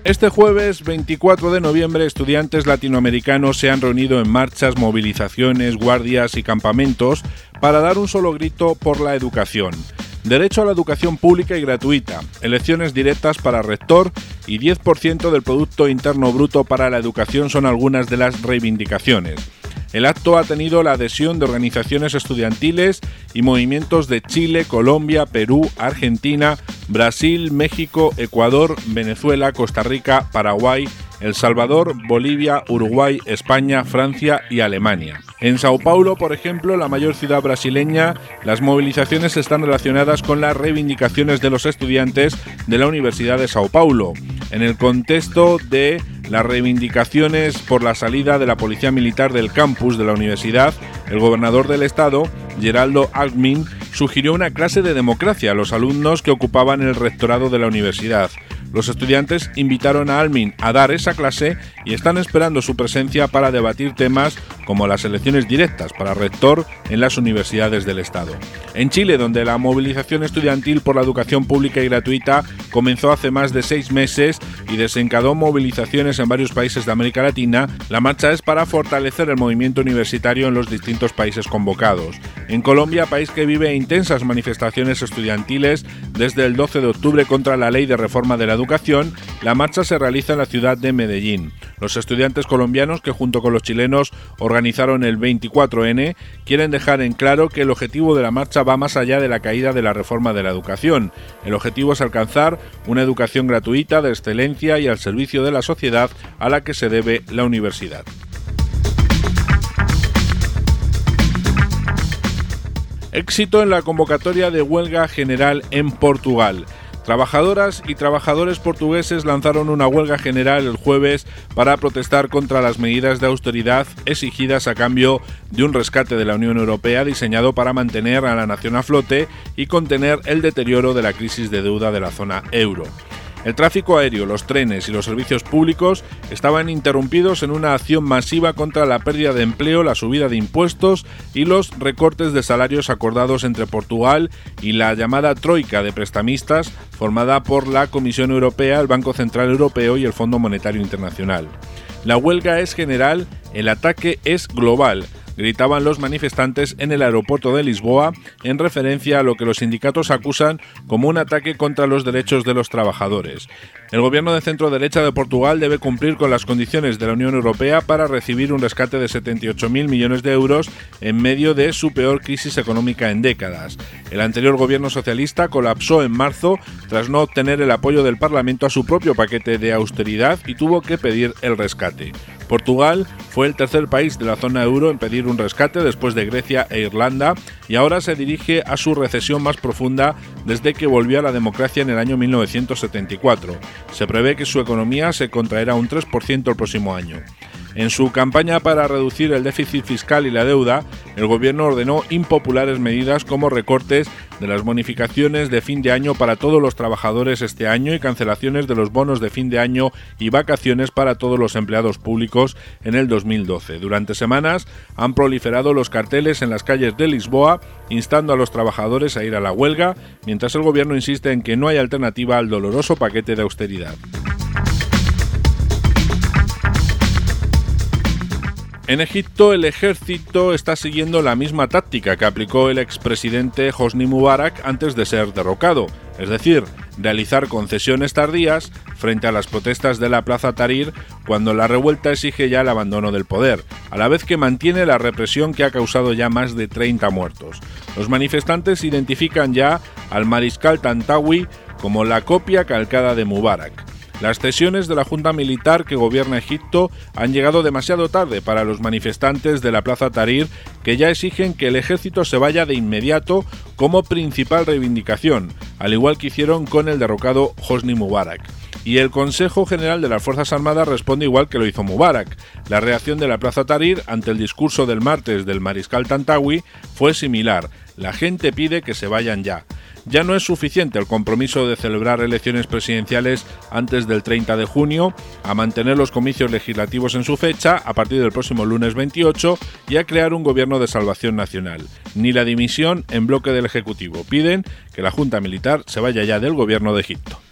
Este jueves 24 de noviembre, estudiantes latinoamericanos se han reunido en marchas, movilizaciones, guardias y campamentos para dar un solo grito por la educación. Derecho a la educación pública y gratuita, elecciones directas para rector y 10% del Producto Interno Bruto para la educación son algunas de las reivindicaciones. El acto ha tenido la adhesión de organizaciones estudiantiles y movimientos de Chile, Colombia, Perú, Argentina, Brasil, México, Ecuador, Venezuela, Costa Rica, Paraguay, El Salvador, Bolivia, Uruguay, España, Francia y Alemania. En Sao Paulo, por ejemplo, la mayor ciudad brasileña, las movilizaciones están relacionadas con las reivindicaciones de los estudiantes de la Universidad de Sao Paulo, en el contexto de las reivindicaciones por la salida de la policía militar del campus de la universidad. El gobernador del estado, Geraldo Alckmin, sugirió una clase de democracia a los alumnos que ocupaban el rectorado de la universidad. Los estudiantes invitaron a Alckmin a dar esa clase y están esperando su presencia para debatir temas como las elecciones directas para rector en las universidades del estado. En Chile, donde la movilización estudiantil por la educación pública y gratuita comenzó hace más de 6 meses y desencadenó movilizaciones en varios países de América Latina, la marcha es para fortalecer el movimiento universitario en los distintos países convocados. En Colombia, país que vive intensas manifestaciones estudiantiles desde el 12 de octubre contra la ley de reforma de la educación, la marcha se realiza en la ciudad de Medellín. Los estudiantes colombianos, que junto con los chilenos organizaron el 24N, quieren dejar en claro que el objetivo de la marcha va más allá de la caída de la reforma de la educación. El objetivo es alcanzar una educación gratuita, de excelencia y al servicio de la sociedad a la que se debe la universidad. Éxito en la convocatoria de huelga general en Portugal. Trabajadoras y trabajadores portugueses lanzaron una huelga general el jueves para protestar contra las medidas de austeridad exigidas a cambio de un rescate de la Unión Europea diseñado para mantener a la nación a flote y contener el deterioro de la crisis de deuda de la zona euro. El tráfico aéreo, los trenes y los servicios públicos estaban interrumpidos en una acción masiva contra la pérdida de empleo, la subida de impuestos y los recortes de salarios acordados entre Portugal y la llamada Troika de prestamistas, formada por la Comisión Europea, el Banco Central Europeo y el Fondo Monetario Internacional. La huelga es general, el ataque es global, gritaban los manifestantes en el aeropuerto de Lisboa, en referencia a lo que los sindicatos acusan como un ataque contra los derechos de los trabajadores. El gobierno de centro-derecha de Portugal debe cumplir con las condiciones de la Unión Europea para recibir un rescate de 78.000 millones de euros en medio de su peor crisis económica en décadas. El anterior gobierno socialista colapsó en marzo tras no obtener el apoyo del Parlamento a su propio paquete de austeridad y tuvo que pedir el rescate. Portugal fue el tercer país de la zona euro en pedir un rescate después de Grecia e Irlanda y ahora se dirige a su recesión más profunda desde que volvió a la democracia en el año 1974. Se prevé que su economía se contraerá un 3% el próximo año. En su campaña para reducir el déficit fiscal y la deuda, el gobierno ordenó impopulares medidas como recortes de las bonificaciones de fin de año para todos los trabajadores este año y cancelaciones de los bonos de fin de año y vacaciones para todos los empleados públicos en el 2012. Durante semanas han proliferado los carteles en las calles de Lisboa instando a los trabajadores a ir a la huelga, mientras el gobierno insiste en que no hay alternativa al doloroso paquete de austeridad. En Egipto, el ejército está siguiendo la misma táctica que aplicó el expresidente Hosni Mubarak antes de ser derrocado, es decir, realizar concesiones tardías frente a las protestas de la Plaza Tahrir cuando la revuelta exige ya el abandono del poder, a la vez que mantiene la represión que ha causado ya más de 30 muertos. Los manifestantes identifican ya al mariscal Tantawi como la copia calcada de Mubarak. Las cesiones de la Junta Militar que gobierna Egipto han llegado demasiado tarde para los manifestantes de la Plaza Tahrir, que ya exigen que el ejército se vaya de inmediato como principal reivindicación, al igual que hicieron con el derrocado Hosni Mubarak. Y el Consejo General de las Fuerzas Armadas responde igual que lo hizo Mubarak. La reacción de la Plaza Tahrir ante el discurso del martes del mariscal Tantawi fue similar. La gente pide que se vayan ya. Ya no es suficiente el compromiso de celebrar elecciones presidenciales antes del 30 de junio, a mantener los comicios legislativos en su fecha a partir del próximo lunes 28 y a crear un gobierno de salvación nacional. Ni la dimisión en bloque del Ejecutivo. Piden que la Junta Militar se vaya ya del gobierno de Egipto.